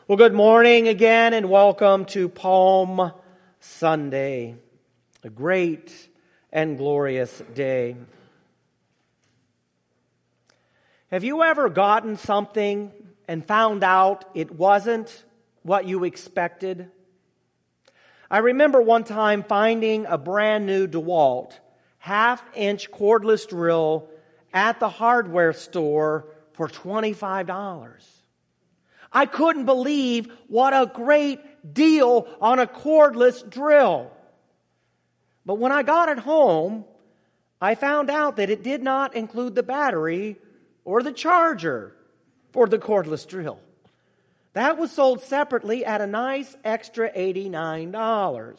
Well, good morning again and welcome to Palm Sunday, a great and glorious day. Have you ever gotten something and found out it wasn't what you expected? I remember one time finding a brand new DeWalt half-inch cordless drill at the hardware store for $25. I couldn't believe what a great deal on a cordless drill. But when I got it home, I found out that it did not include the battery or the charger for the cordless drill. That was sold separately at a nice extra $89.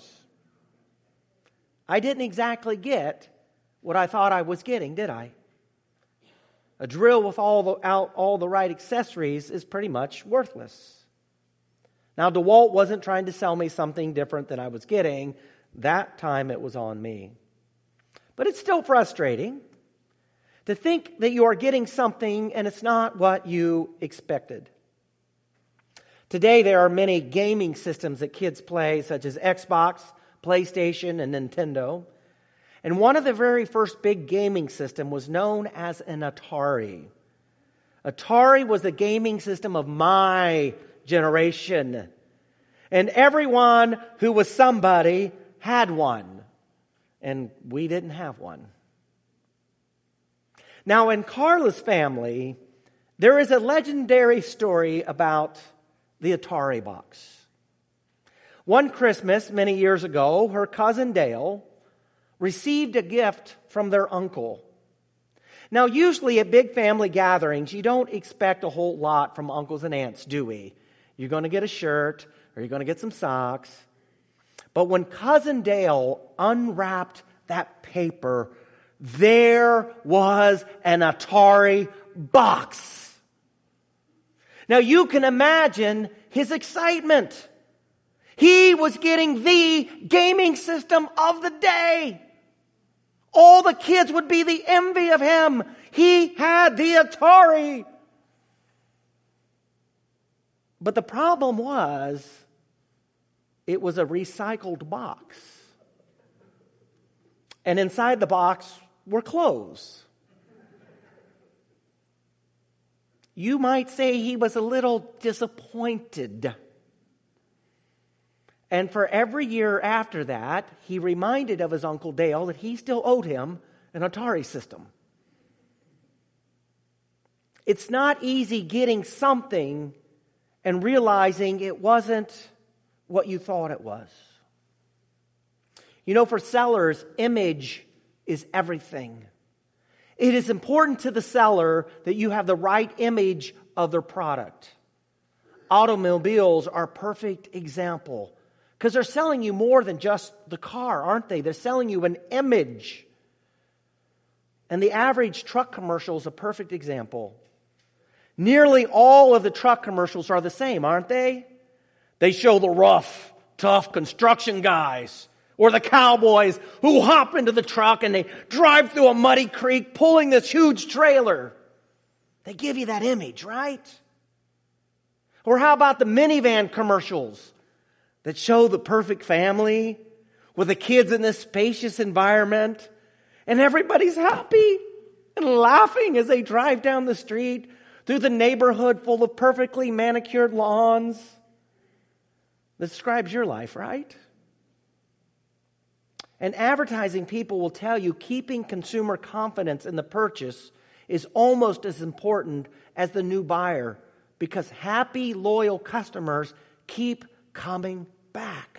I didn't exactly get what I thought I was getting, did I? A drill with all the right accessories is pretty much worthless. Now, DeWalt wasn't trying to sell me something different than I was getting. That time it was on me. But it's still frustrating to think that you are getting something and it's not what you expected. Today there are many gaming systems that kids play, such as Xbox, PlayStation, and Nintendo. And one of the very first big gaming system was known as an Atari. Atari was the gaming system of my generation. And everyone who was somebody had one. And we didn't have one. Now, in Carla's family, there is a legendary story about the Atari box. One Christmas, many years ago, her cousin Dale received a gift from their uncle. Now, usually at big family gatherings, you don't expect a whole lot from uncles and aunts, do we? You're going to get a shirt, or you're going to get some socks. But when Cousin Dale unwrapped that paper, there was an Atari box. Now, you can imagine his excitement. He was getting the gaming system of the day. All the kids would be the envy of him. He had the Atari. But the problem was, it was a recycled box. And inside the box were clothes. You might say he was a little disappointed. And for every year after that, he reminded of his Uncle Dale that he still owed him an Atari system. It's not easy getting something and realizing it wasn't what you thought it was. You know, for sellers, image is everything. It is important to the seller that you have the right image of their product. Automobiles are a perfect example. Because they're selling you more than just the car, aren't they? They're selling you an image. And the average truck commercial is a perfect example. Nearly all of the truck commercials are the same, aren't they? They show the rough, tough construction guys or the cowboys who hop into the truck and they drive through a muddy creek pulling this huge trailer. They give you that image, right? Or how about the minivan commercials that show the perfect family with the kids in this spacious environment, and everybody's happy and laughing as they drive down the street through the neighborhood full of perfectly manicured lawns? That describes your life, right? And advertising people will tell you keeping consumer confidence in the purchase is almost as important as the new buyer, because happy, loyal customers keep coming back.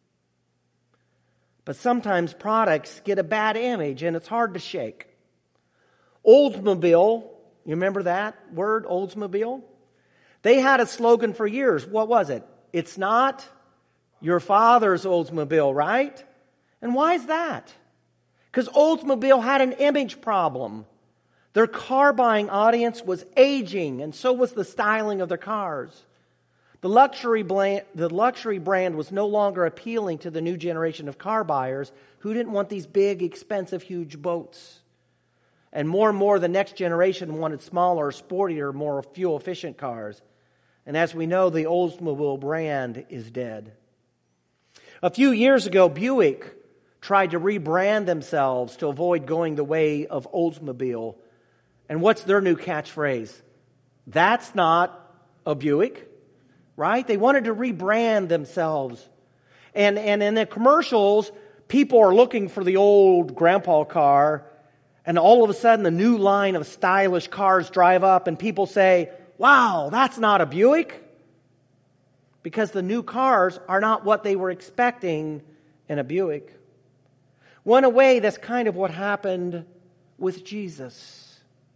But sometimes products get a bad image and it's hard to shake. Oldsmobile, you remember that word, Oldsmobile? They had a slogan for years. What was it? It's not your father's Oldsmobile, right? And why is that? Because Oldsmobile had an image problem. Their car buying audience was aging, and so was the styling of their cars. The luxury brand was no longer appealing to the new generation of car buyers who didn't want these big, expensive, huge boats. And more, the next generation wanted smaller, sportier, more fuel-efficient cars. And as we know, the Oldsmobile brand is dead. A few years ago, Buick tried to rebrand themselves to avoid going the way of Oldsmobile. And what's their new catchphrase? That's not a Buick, right? They wanted to rebrand themselves. And in the commercials, people are looking for the old grandpa car, and all of a sudden the new line of stylish cars drive up and people say, wow, that's not a Buick. Because the new cars are not what they were expecting in a Buick. Well, in a way, that's kind of what happened with Jesus.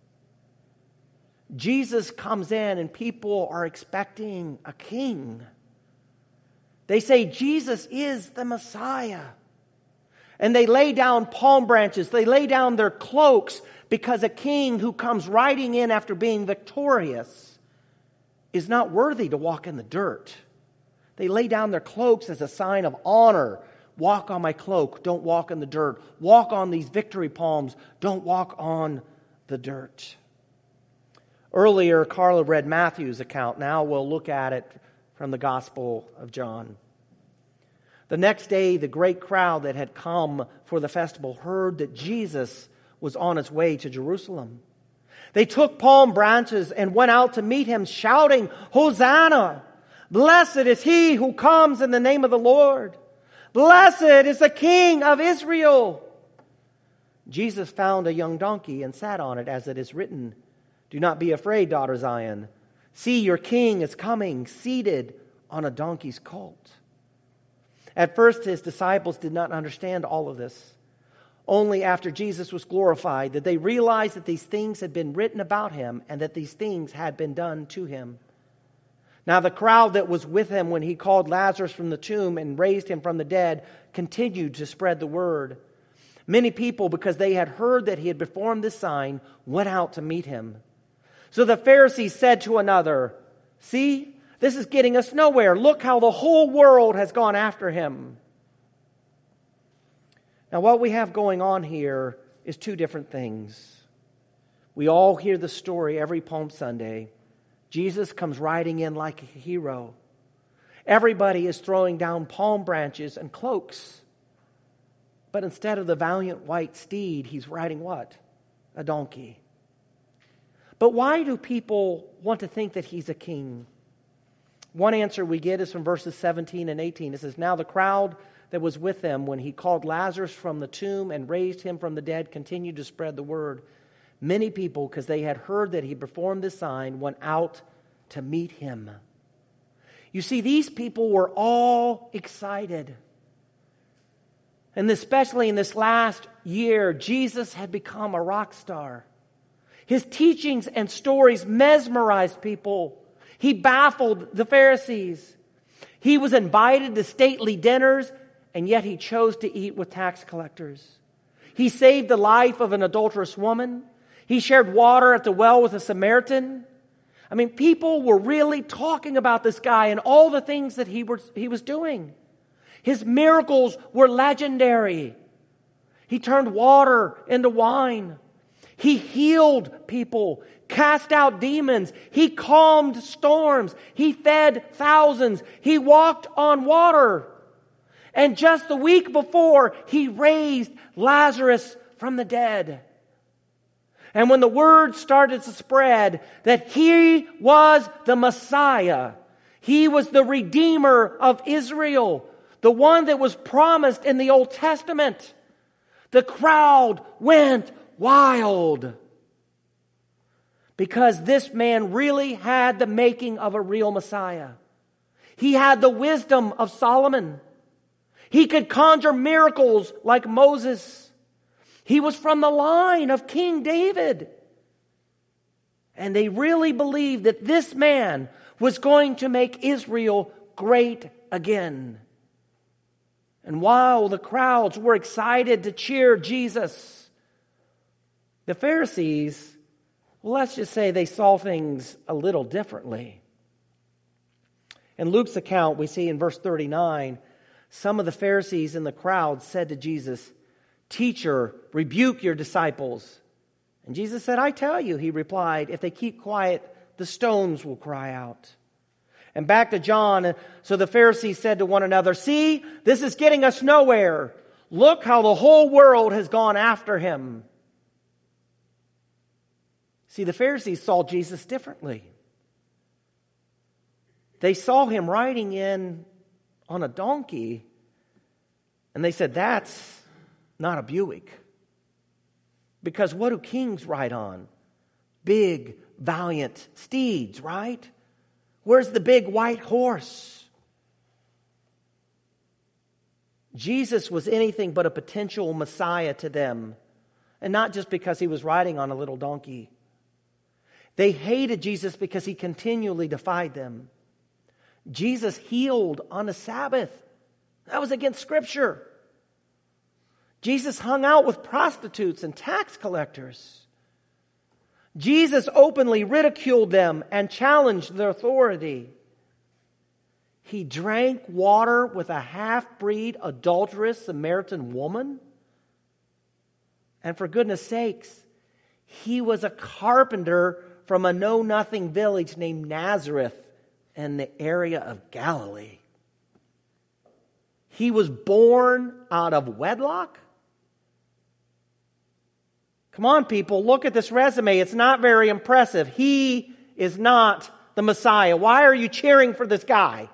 Jesus comes in and people are expecting a king. They say Jesus is the Messiah. And they lay down palm branches. They lay down their cloaks because a king who comes riding in after being victorious is not worthy to walk in the dirt. They lay down their cloaks as a sign of honor. Walk on my cloak, don't walk in the dirt. Walk on these victory palms, don't walk on the dirt. Earlier, Carla read Matthew's account. Now we'll look at it from the Gospel of John. The next day, the great crowd that had come for the festival heard that Jesus was on his way to Jerusalem. They took palm branches and went out to meet him, shouting, Hosanna! Blessed is he who comes in the name of the Lord. Blessed is the King of Israel. Jesus found a young donkey and sat on it, as it is written, do not be afraid, daughter Zion. See, your king is coming, seated on a donkey's colt. At first, his disciples did not understand all of this. Only after Jesus was glorified did they realize that these things had been written about him and that these things had been done to him. Now the crowd that was with him when he called Lazarus from the tomb and raised him from the dead continued to spread the word. Many people, because they had heard that he had performed this sign, went out to meet him. So the Pharisees said to another, see, this is getting us nowhere. Look how the whole world has gone after him. Now what we have going on here is two different things. We all hear the story every Palm Sunday. Jesus comes riding in like a hero. Everybody is throwing down palm branches and cloaks. But instead of the valiant white steed, he's riding what? A donkey. But why do people want to think that he's a king? One answer we get is from verses 17 and 18. It says, now the crowd that was with them when he called Lazarus from the tomb and raised him from the dead continued to spread the word. Many people, because they had heard that he performed this sign, went out to meet him. You see, these people were all excited. And especially in this last year, Jesus had become a rock star. His teachings and stories mesmerized people. He baffled the Pharisees. He was invited to stately dinners, and yet he chose to eat with tax collectors. He saved the life of an adulterous woman. He shared water at the well with a Samaritan. I mean, people were really talking about this guy and all the things that he was doing. His miracles were legendary. He turned water into wine. He healed people, cast out demons. He calmed storms. He fed thousands. He walked on water. And just the week before, he raised Lazarus from the dead. And when the word started to spread that he was the Messiah, he was the Redeemer of Israel, the one that was promised in the Old Testament, the crowd went wild. Because this man really had the making of a real Messiah. He had the wisdom of Solomon. He could conjure miracles like Moses. He was from the line of King David. And they really believed that this man was going to make Israel great again. And while the crowds were excited to cheer Jesus, the Pharisees, well, let's just say they saw things a little differently. In Luke's account, we see in verse 39, some of the Pharisees in the crowd said to Jesus, "Teacher, rebuke your disciples." And Jesus said, "I tell you," he replied, "if they keep quiet, the stones will cry out." And back to John. So the Pharisees said to one another, "See, this is getting us nowhere. Look how the whole world has gone after him." See, the Pharisees saw Jesus differently. They saw him riding in on a donkey, and they said, "That's not a Buick." Because what do kings ride on? Big, valiant steeds, right? Where's the big white horse? Jesus was anything but a potential Messiah to them. And not just because he was riding on a little donkey. They hated Jesus because he continually defied them. Jesus healed on the Sabbath. That was against Scripture. Jesus hung out with prostitutes and tax collectors. Jesus openly ridiculed them and challenged their authority. He drank water with a half-breed, adulterous Samaritan woman. And for goodness sakes, he was a carpenter from a know-nothing village named Nazareth in the area of Galilee. He was born out of wedlock. Come on, people, look at this resume. It's not very impressive. He is not the Messiah. Why are you cheering for this guy?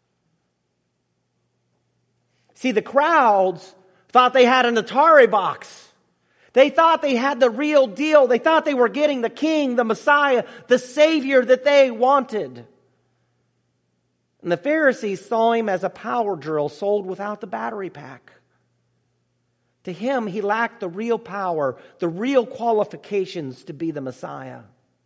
See, the crowds thought they had an Atari box. They thought they had the real deal. They thought they were getting the king, the Messiah, the Savior that they wanted. And the Pharisees saw him as a power drill sold without the battery pack. To him, he lacked the real power, the real qualifications to be the Messiah.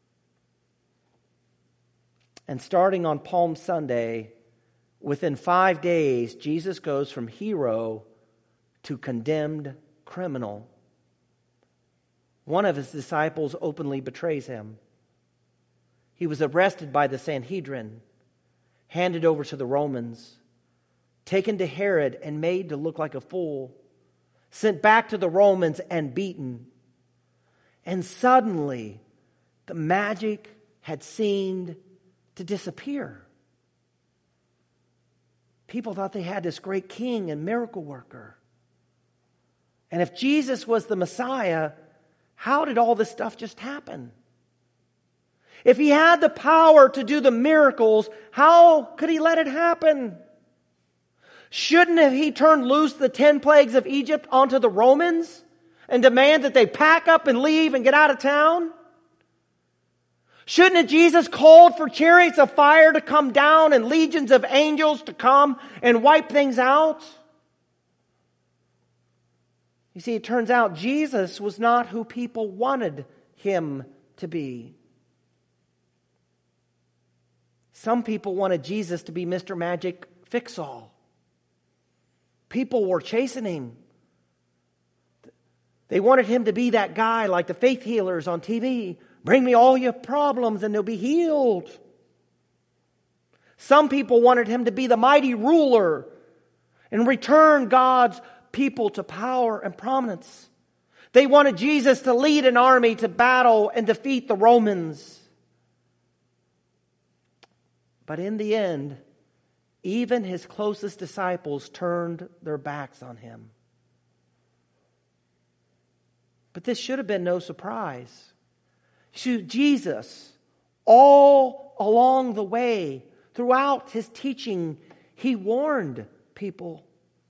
And starting on Palm Sunday, within 5 days, Jesus goes from hero to condemned criminal. One of his disciples openly betrays him. He was arrested by the Sanhedrin, handed over to the Romans, taken to Herod and made to look like a fool, sent back to the Romans and beaten. And suddenly, the magic had seemed to disappear. People thought they had this great king and miracle worker. And if Jesus was the Messiah, how did all this stuff just happen? If he had the power to do the miracles, how could he let it happen? Shouldn't have he turned loose the 10 plagues of Egypt onto the Romans and demand that they pack up and leave and get out of town? Shouldn't have Jesus called for chariots of fire to come down and legions of angels to come and wipe things out? You see, it turns out Jesus was not who people wanted him to be. Some people wanted Jesus to be Mr. Magic Fix-All. People were chasing him. They wanted him to be that guy like the faith healers on TV. Bring me all your problems and they'll be healed. Some people wanted him to be the mighty ruler and return God's people to power and prominence. They wanted Jesus to lead an army to battle and defeat the Romans. But in the end, even his closest disciples turned their backs on him. But this should have been no surprise. Jesus, all along the way, throughout his teaching, he warned people.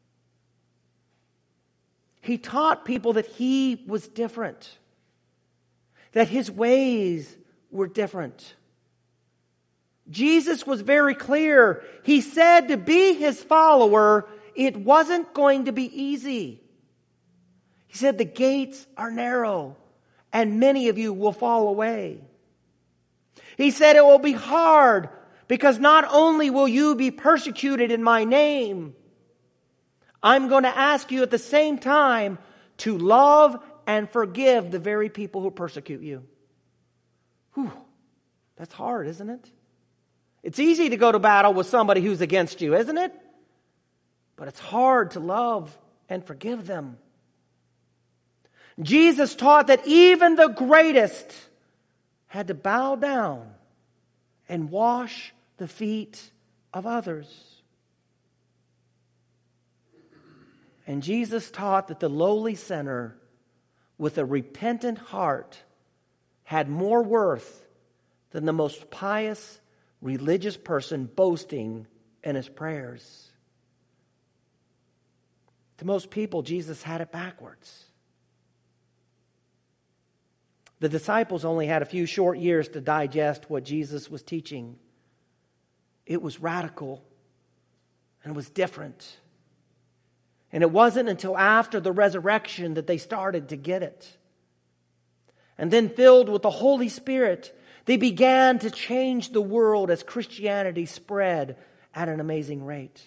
He taught people that he was different, that his ways were different. Jesus was very clear. He said to be his follower, it wasn't going to be easy. He said the gates are narrow and many of you will fall away. He said it will be hard because not only will you be persecuted in my name, I'm going to ask you at the same time to love and forgive the very people who persecute you. Whew, that's hard, isn't it? It's easy to go to battle with somebody who's against you, isn't it? But it's hard to love and forgive them. Jesus taught that even the greatest had to bow down and wash the feet of others. And Jesus taught that the lowly sinner with a repentant heart had more worth than the most pious religious person boasting in his prayers. To most people, Jesus had it backwards. The disciples only had a few short years to digest what Jesus was teaching. It was radical and it was different. And it wasn't until after the resurrection that they started to get it. And then, filled with the Holy Spirit, they began to change the world as Christianity spread at an amazing rate.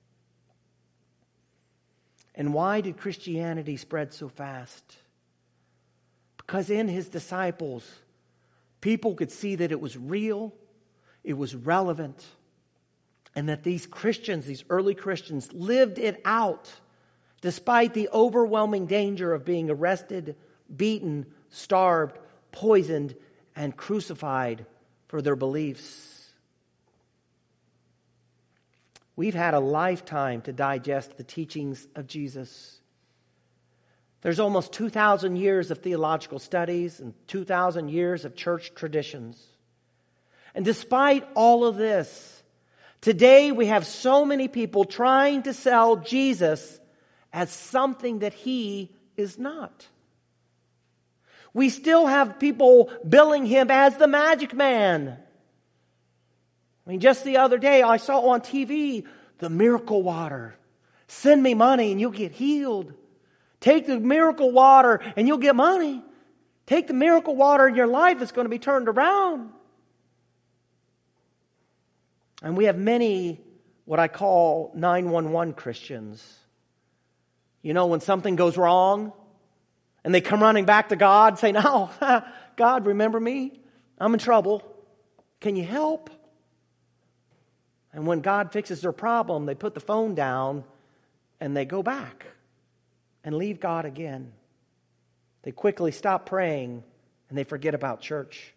And why did Christianity spread so fast? Because in his disciples, people could see that it was real, it was relevant, and that these Christians, these early Christians, lived it out despite the overwhelming danger of being arrested, beaten, starved, poisoned, and crucified for their beliefs. We've had a lifetime to digest the teachings of Jesus. There's almost 2,000 years of theological studies and 2,000 years of church traditions. And despite all of this, today we have so many people trying to sell Jesus as something that he is not. We still have people billing him as the magic man. I mean, just the other day I saw on TV the miracle water. Send me money and you'll get healed. Take the miracle water and you'll get money. Take the miracle water in your life, it's going to be turned around. And we have many what I call 911 Christians. You know, when something goes wrong and they come running back to God saying, "Oh, God, remember me? I'm in trouble. Can you help?" And when God fixes their problem, they put the phone down and they go back and leave God again. They quickly stop praying and they forget about church.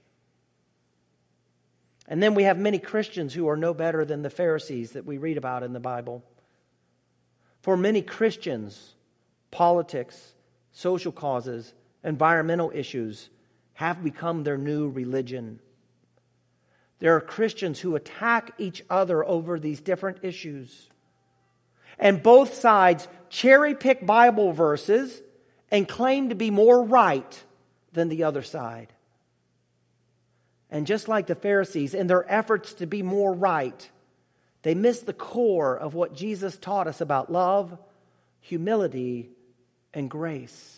And then we have many Christians who are no better than the Pharisees that we read about in the Bible. For many Christians, politics, social causes, environmental issues have become their new religion. There are Christians who attack each other over these different issues. And both sides cherry-pick Bible verses and claim to be more right than the other side. And just like the Pharisees, in their efforts to be more right, they miss the core of what Jesus taught us about love, humility, and grace.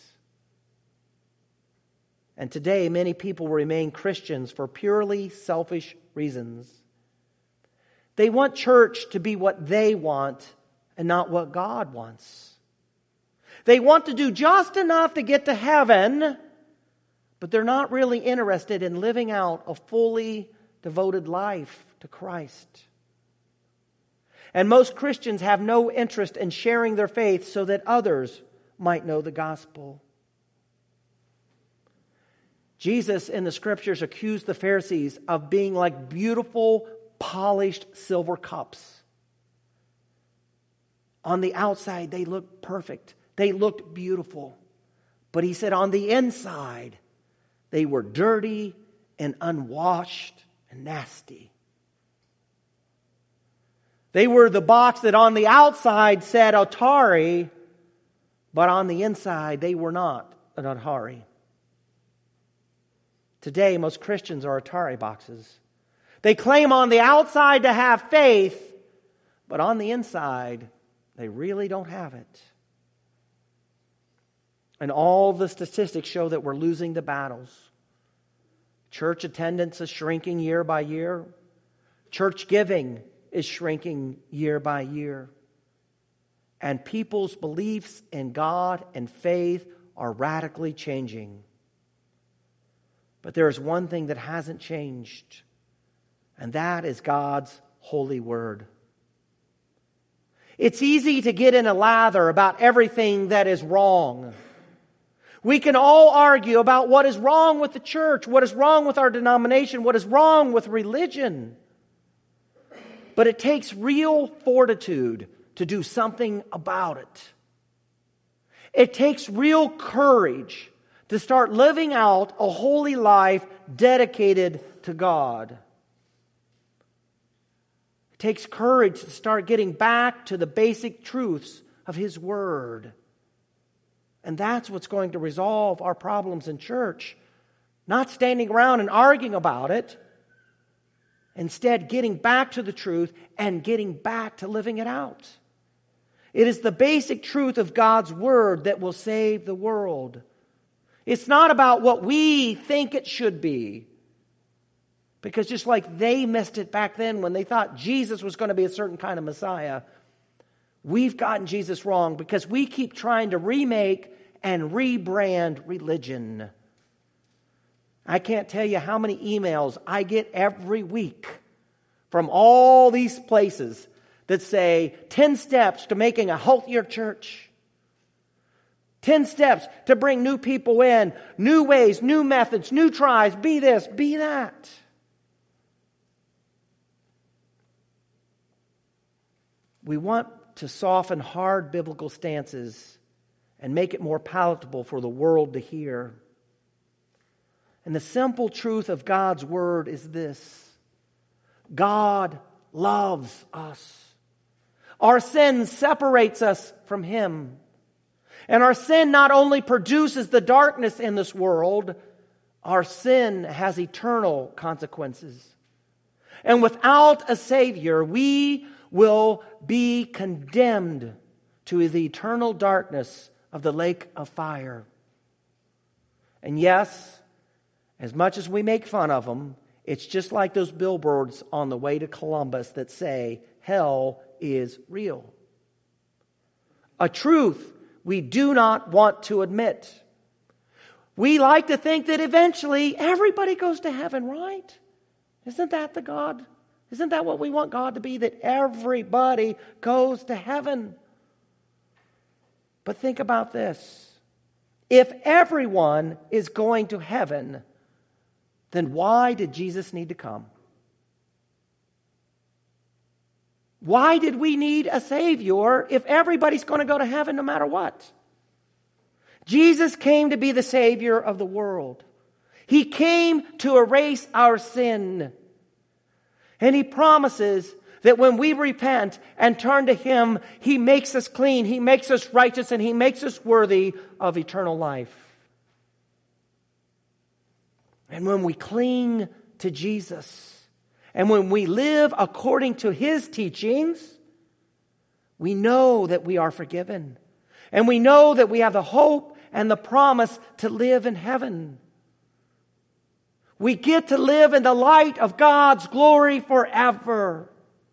And today, many people remain Christians for purely selfish reasons. They want church to be what they want and not what God wants. They want to do just enough to get to heaven, but they're not really interested in living out a fully devoted life to Christ. And most Christians have no interest in sharing their faith so that others might know the gospel. Jesus in the scriptures accused the Pharisees of being like beautiful, polished silver cups. On the outside, they looked perfect. They looked beautiful. But he said on the inside, they were dirty and unwashed and nasty. They were the box that on the outside said Atari, but on the inside, they were not an Atari. Today, most Christians are Atari boxes. They claim on the outside to have faith, but on the inside, they really don't have it. And all the statistics show that we're losing the battles. Church attendance is shrinking year by year. Church giving is shrinking year by year. And people's beliefs in God and faith are radically changing. But there is one thing that hasn't changed, and that is God's holy word. It's easy to get in a lather about everything that is wrong. We can all argue about what is wrong with the church, what is wrong with our denomination, what is wrong with religion. but it takes real fortitude to do something about it. It takes real courage to start living out a holy life dedicated to God. It takes courage to start getting back to the basic truths of His Word. And that's what's going to resolve our problems in church. Not standing around and arguing about it. Instead, getting back to the truth and getting back to living it out. It is the basic truth of God's Word that will save the world. It's not about what we think it should be. Because just like they missed it back then when they thought Jesus was going to be a certain kind of Messiah, we've gotten Jesus wrong because we keep trying to remake and rebrand religion. I can't tell you how many emails I get every week from all these places that say 10 steps to making a healthier church. 10 steps to bring new people in, new ways, new methods, new tries, be this, be that. We want to soften hard biblical stances and make it more palatable for the world to hear. And the simple truth of God's Word is this: God loves us. Our sin separates us from Him. And our sin not only produces the darkness in this world, our sin has eternal consequences. And without a Savior, we will be condemned to the eternal darkness of the lake of fire. And yes, as much as we make fun of them, it's just like those billboards on the way to Columbus that say, hell is real. A truth we do not want to admit. We like to think that eventually everybody goes to heaven, right? Isn't that the God? Isn't that what we want God to be? That everybody goes to heaven. But think about this. If everyone is going to heaven, then why did Jesus need to come? Why did we need a Savior if everybody's going to go to heaven no matter what? Jesus came to be the Savior of the world. He came to erase our sin. And He promises that when we repent and turn to Him, He makes us clean, He makes us righteous, and He makes us worthy of eternal life. And when we cling to Jesus, and when we live according to His teachings, we know that we are forgiven. And we know that we have the hope and the promise to live in heaven. We get to live in the light of God's glory forever.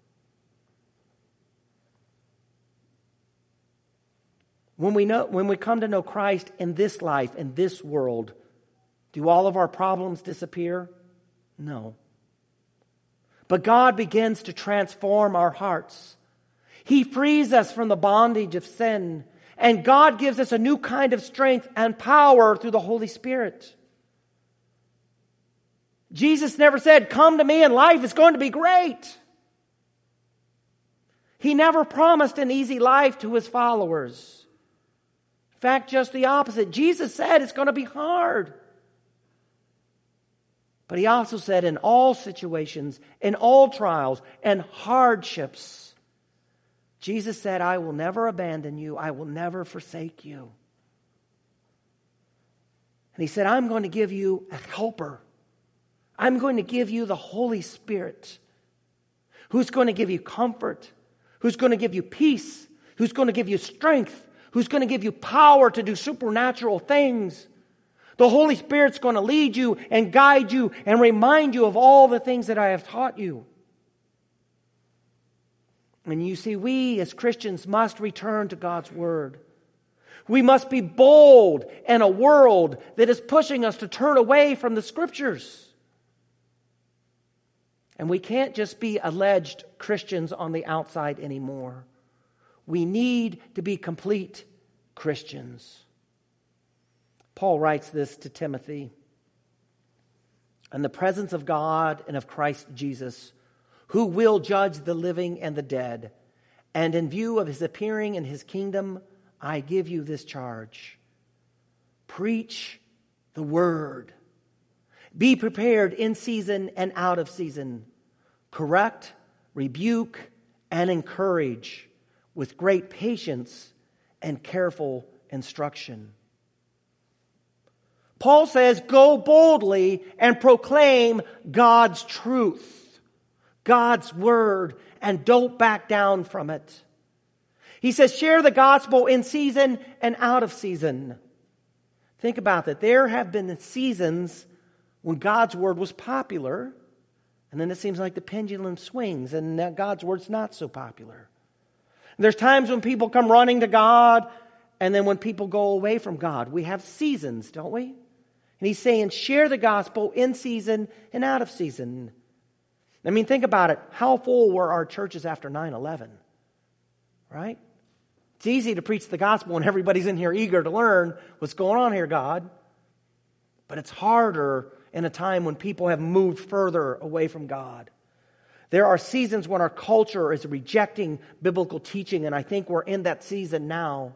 When we come to know Christ in this life, in this world, do all of our problems disappear? No. But God begins to transform our hearts. He frees us from the bondage of sin. And God gives us a new kind of strength and power through the Holy Spirit. Jesus never said, come to me and life is going to be great. He never promised an easy life to His followers. In fact, just the opposite. Jesus said it's going to be hard. But He also said in all situations, in all trials and hardships, Jesus said, I will never abandon you. I will never forsake you. And He said, I'm going to give you a helper. I'm going to give you the Holy Spirit, who's going to give you comfort, who's going to give you peace, who's going to give you strength, who's going to give you power to do supernatural things. The Holy Spirit's going to lead you and guide you and remind you of all the things that I have taught you. And you see, we as Christians must return to God's Word. We must be bold in a world that is pushing us to turn away from the Scriptures. And we can't just be alleged Christians on the outside anymore. We need to be complete Christians. Paul writes this to Timothy. In the presence of God and of Christ Jesus, who will judge the living and the dead. And in view of his appearing in his kingdom, I give you this charge. Preach the word. Be prepared in season and out of season. Correct, rebuke, and encourage with great patience and careful instruction. Paul says, go boldly and proclaim God's truth, God's word, and don't back down from it. He says, share the gospel in season and out of season. Think about that. There have been seasons when God's word was popular, and then it seems like the pendulum swings and God's word's not so popular. There's times when people come running to God, and then when people go away from God. We have seasons, don't we? And he's saying, share the gospel in season and out of season. I mean, think about it. How full were our churches after 9/11? Right? It's easy to preach the gospel when everybody's in here eager to learn what's going on here, God. But it's harder in a time when people have moved further away from God. There are seasons when our culture is rejecting biblical teaching, and I think we're in that season now.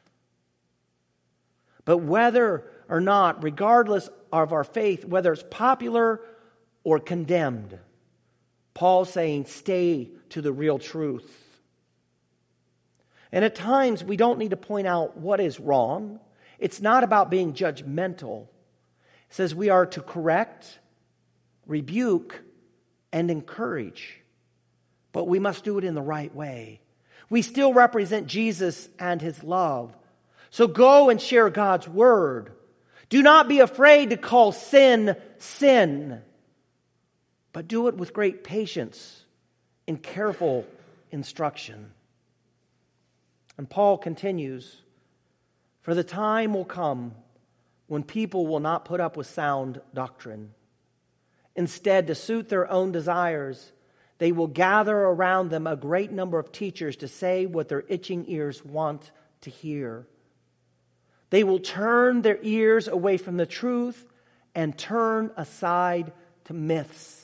But whether or not, regardless of our faith, whether it's popular or condemned, Paul's saying, stay to the real truth. And at times, we don't need to point out what is wrong. It's not about being judgmental. It says we are to correct, rebuke, and encourage. But we must do it in the right way. We still represent Jesus and his love. So go and share God's word. Do not be afraid to call sin, sin. But do it with great patience and careful instruction. And Paul continues, for the time will come when people will not put up with sound doctrine. Instead, to suit their own desires, they will gather around them a great number of teachers to say what their itching ears want to hear. They will turn their ears away from the truth and turn aside to myths.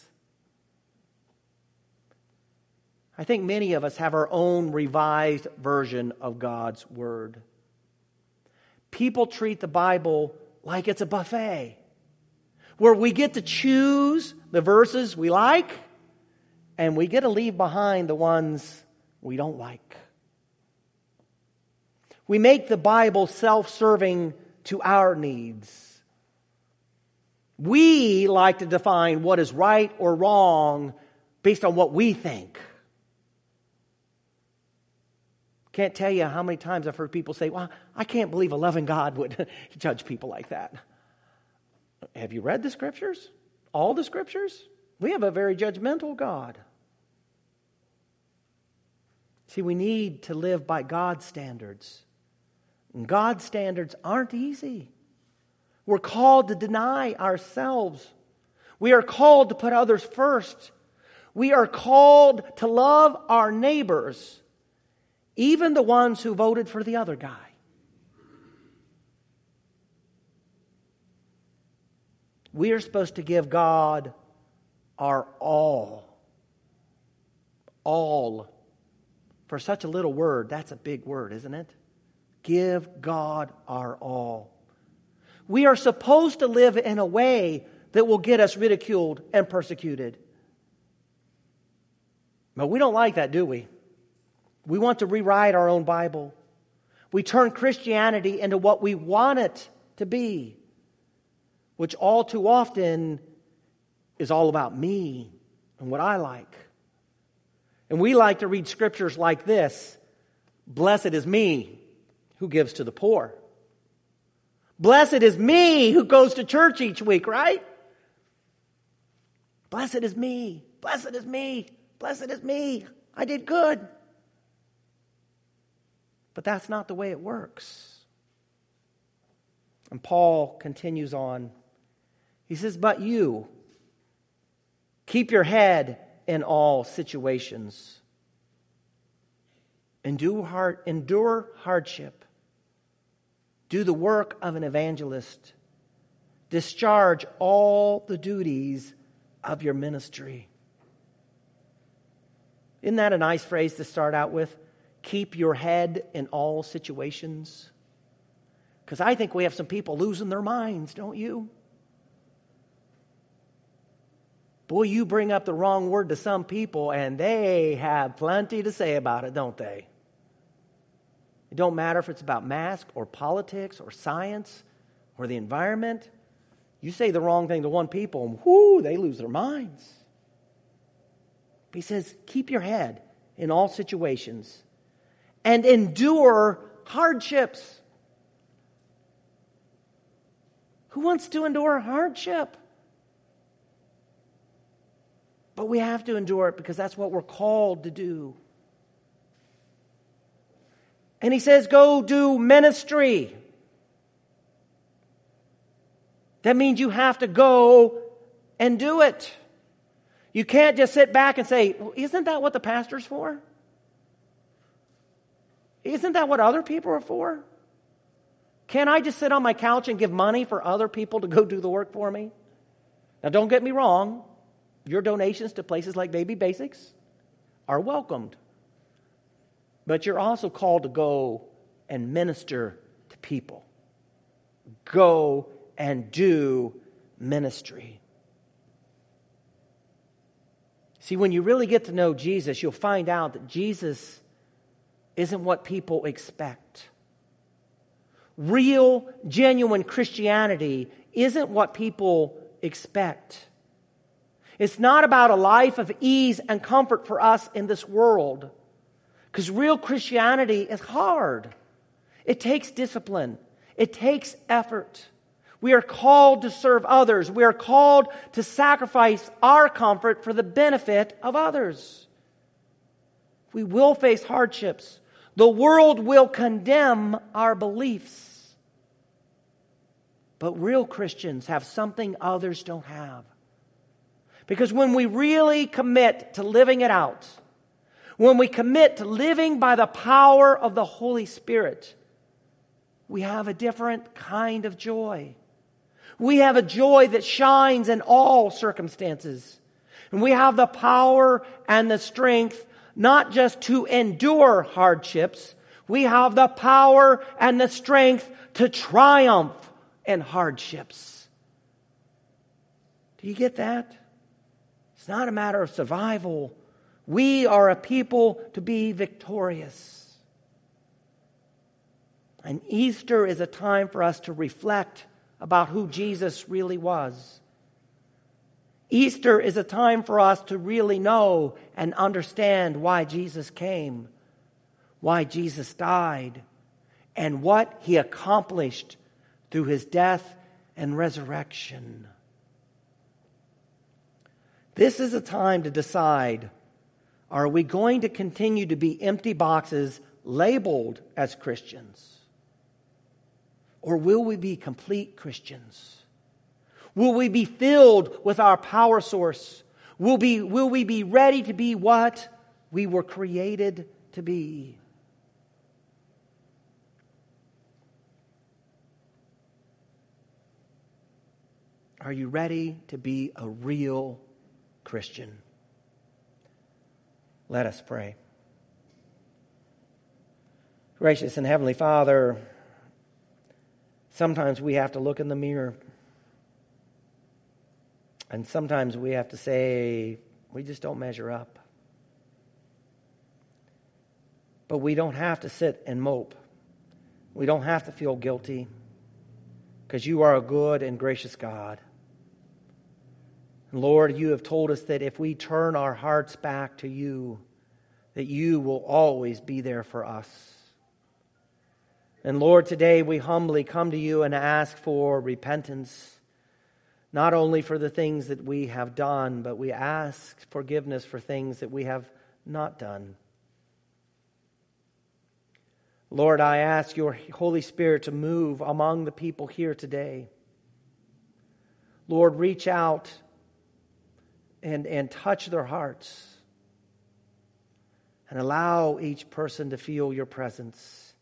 I think many of us have our own revised version of God's word. People treat the Bible like it's a buffet, where we get to choose the verses we like, and we get to leave behind the ones we don't like. We make the Bible self-serving to our needs. We like to define what is right or wrong based on what we think. Can't tell you how many times I've heard people say, well, I can't believe a loving God would judge people like that. Have you read the scriptures? All the scriptures? We have a very judgmental God. See, we need to live by God's standards. And God's standards aren't easy. We're called to deny ourselves. We are called to put others first. We are called to love our neighbors, even the ones who voted for the other guy. We are supposed to give God our all. All. For such a little word, that's a big word, isn't it? Give God our all. We are supposed to live in a way that will get us ridiculed and persecuted. But we don't like that, do we? We want to rewrite our own Bible. We turn Christianity into what we want it to be, which all too often is all about me and what I like. And we like to read scriptures like this: blessed is me who gives to the poor. Blessed is me who goes to church each week, right? Blessed is me. Blessed is me. Blessed is me. I did good. But that's not the way it works. And Paul continues on. He says, but you, keep your head in all situations. Endure hardship. Do the work of an evangelist. Discharge all the duties of your ministry. Isn't that a nice phrase to start out with? Keep your head in all situations. Because I think we have some people losing their minds, don't you? Boy, you bring up the wrong word to some people and they have plenty to say about it, don't they? It don't matter if it's about masks or politics or science or the environment. You say the wrong thing to one people and whoo, they lose their minds. But he says, keep your head in all situations and endure hardships. Who wants to endure hardship? But we have to endure it because that's what we're called to do. And he says, go do ministry. That means you have to go and do it. You can't just sit back and say, well, isn't that what the pastor's for? Isn't that what other people are for? Can't I just sit on my couch and give money for other people to go do the work for me? Now, don't get me wrong. Your donations to places like Baby Basics are welcomed. But you're also called to go and minister to people. Go and do ministry. See, when you really get to know Jesus, you'll find out that Jesus isn't what people expect. Real, genuine Christianity isn't what people expect. It's not about a life of ease and comfort for us in this world. Because real Christianity is hard. It takes discipline. It takes effort. We are called to serve others. We are called to sacrifice our comfort for the benefit of others. We will face hardships. The world will condemn our beliefs. But real Christians have something others don't have. Because when we really commit to living it out, when we commit to living by the power of the Holy Spirit, we have a different kind of joy. We have a joy that shines in all circumstances. And we have the power and the strength not just to endure hardships, we have the power and the strength to triumph in hardships. Do you get that? It's not a matter of survival. We are a people to be victorious. And Easter is a time for us to reflect about who Jesus really was. Easter is a time for us to really know and understand why Jesus came, why Jesus died, and what He accomplished through His death and resurrection. This is a time to decide, are we going to continue to be empty boxes labeled as Christians? Or will we be complete Christians? Will we be filled with our power source? Will we be ready to be what we were created to be? Are you ready to be a real Christian? Let us pray. Gracious and Heavenly Father, sometimes we have to look in the mirror. And sometimes we have to say, we just don't measure up. But we don't have to sit and mope. We don't have to feel guilty. Because you are a good and gracious God. And Lord, you have told us that if we turn our hearts back to you, that you will always be there for us. And Lord, today we humbly come to you and ask for repentance, not only for the things that we have done, but we ask forgiveness for things that we have not done. Lord, I ask your Holy Spirit to move among the people here today. Lord, reach out and touch their hearts and allow each person to feel your presence.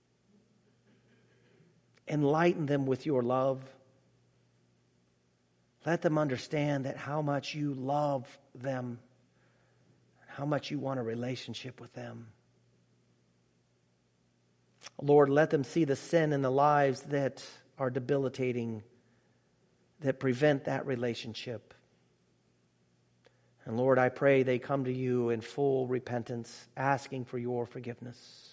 Enlighten them with your love. Let them understand that how much you love them, how much you want a relationship with them. Lord, let them see the sin in the lives that are debilitating, that prevent that relationship. And Lord, I pray they come to you in full repentance, asking for your forgiveness.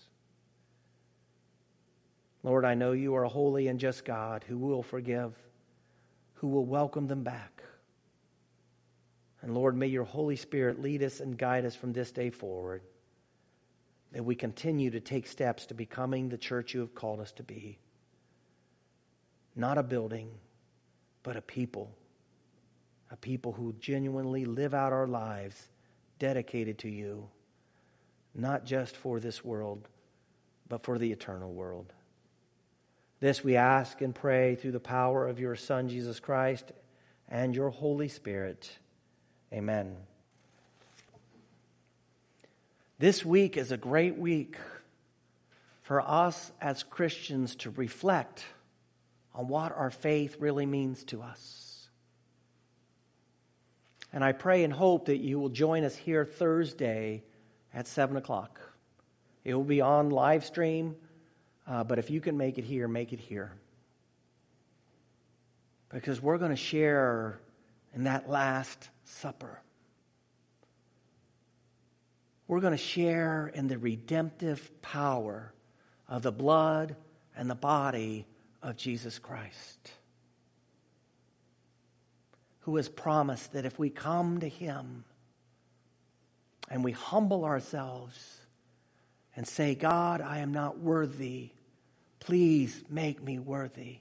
Lord, I know you are a holy and just God who will forgive, who will welcome them back. And Lord, may your Holy Spirit lead us and guide us from this day forward, that we continue to take steps to becoming the church you have called us to be. Not a building, but a people who genuinely live out our lives dedicated to you, not just for this world, but for the eternal world. This we ask and pray through the power of your Son, Jesus Christ, and your Holy Spirit. Amen. This week is a great week for us as Christians to reflect on what our faith really means to us. And I pray and hope that you will join us here Thursday at 7 o'clock. It will be on live stream, but if you can make it here, make it here. Because we're going to share in that Last Supper. We're going to share in the redemptive power of the blood and the body of Jesus Christ, who has promised that if we come to him and we humble ourselves and say, God, I am not worthy, please make me worthy.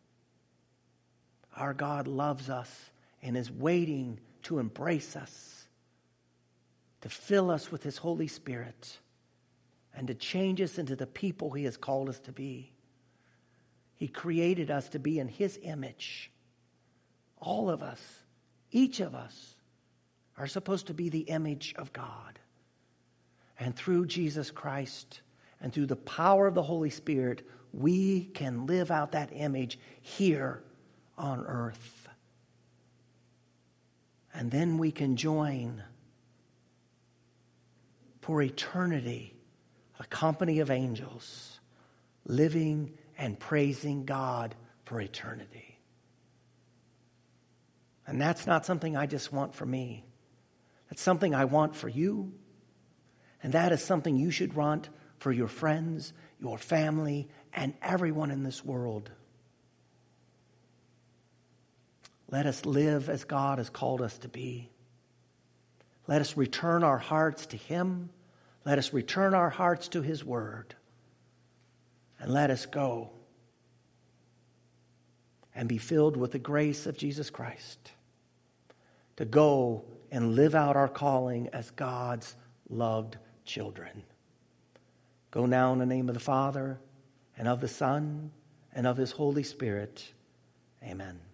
Our God loves us and is waiting to embrace us, to fill us with his Holy Spirit, and to change us into the people he has called us to be. He created us to be in his image. All of us, each of us, are supposed to be the image of God. And through Jesus Christ and through the power of the Holy Spirit, we can live out that image here on earth. And then we can join for eternity a company of angels living and praising God for eternity. And that's not something I just want for me. That's something I want for you. And that is something you should want for your friends, your family, and everyone in this world. Let us live as God has called us to be. Let us return our hearts to him. Let us return our hearts to his word. And let us go and be filled with the grace of Jesus Christ to go and live out our calling as God's loved children. Go now in the name of the Father, and of the Son, and of his Holy Spirit. Amen.